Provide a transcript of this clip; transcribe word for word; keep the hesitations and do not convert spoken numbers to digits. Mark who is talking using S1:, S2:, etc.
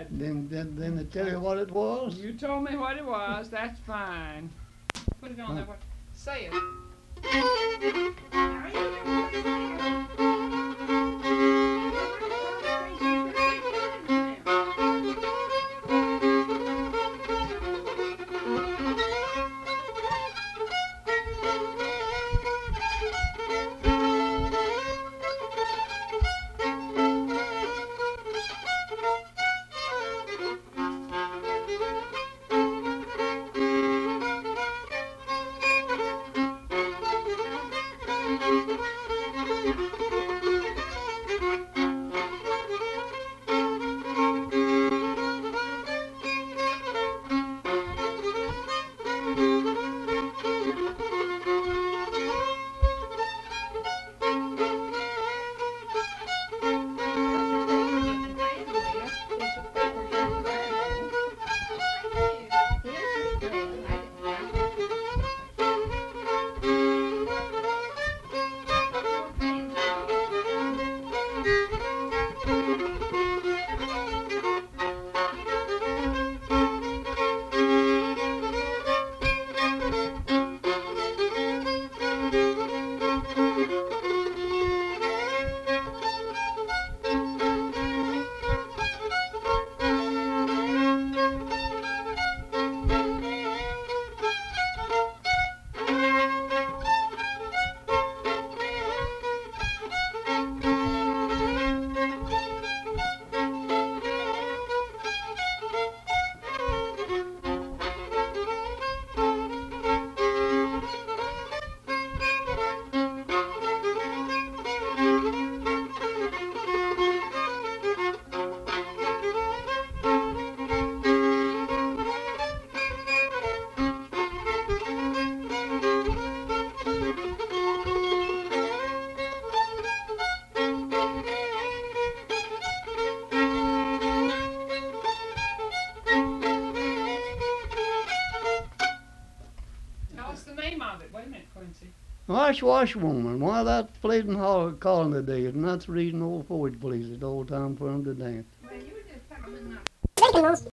S1: Then, then, then they tell you what it was?
S2: You told me what it was. That's fine. Put it on there. What? Say it. What's the name of it? Wait a minute, Quincy.
S1: Wash, wash, woman. Why that pleasing holler calling today, and that's the reason old Ford plays it all the time for him to dance.
S3: Well, you were just talking about